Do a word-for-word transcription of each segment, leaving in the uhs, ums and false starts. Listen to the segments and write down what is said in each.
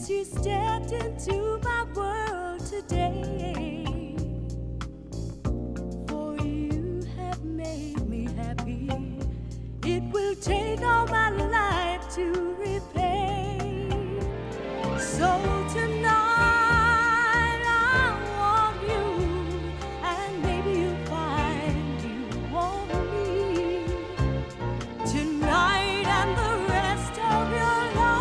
since you stepped into my world today. For you have made me happy. It will take all my life to repay. So tonight I want you, and maybe you'll find you want me. Tonight and the rest of your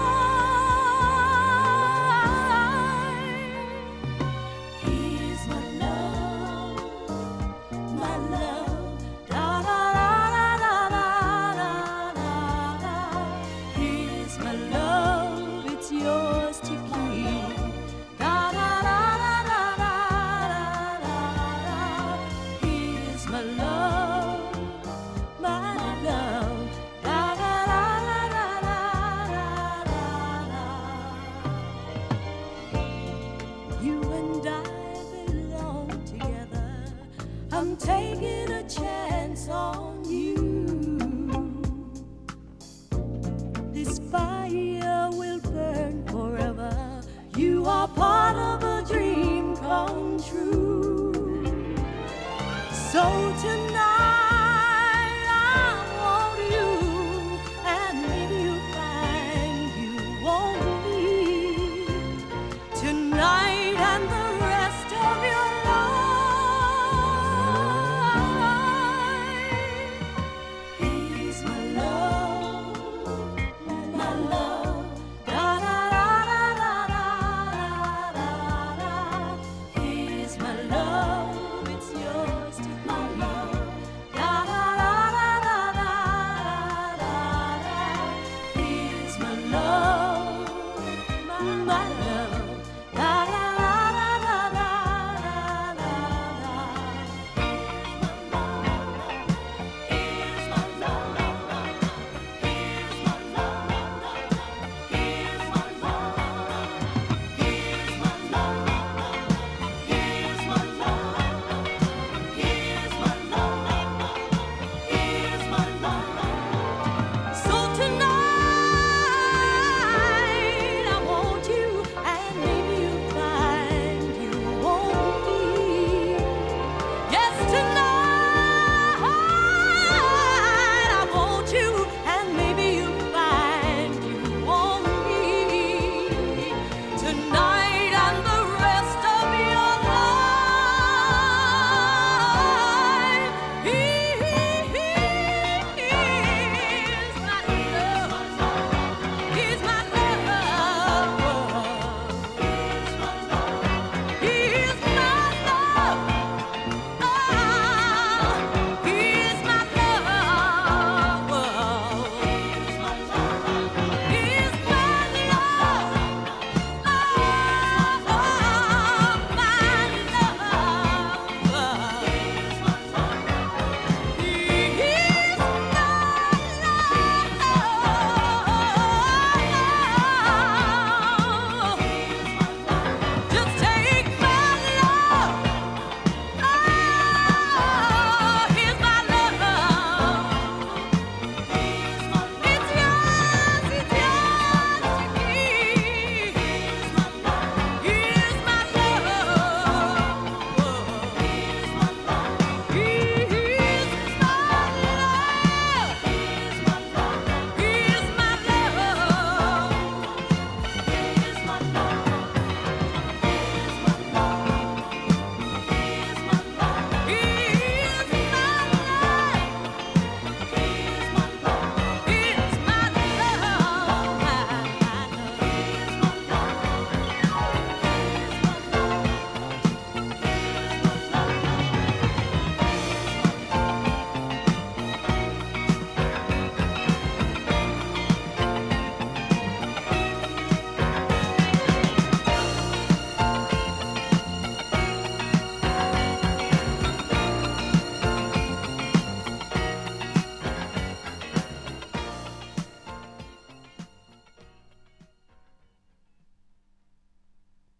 life. Here's my love, my love. Da da da da da da da da. Here's my love, it's yours to keep. Da da da da da da da da. Here's my love, my love. Da da da da da da da da. You and I belong together. I'm taking a chance on you. This fire will burn forever. You are part of a dream come true. So tonight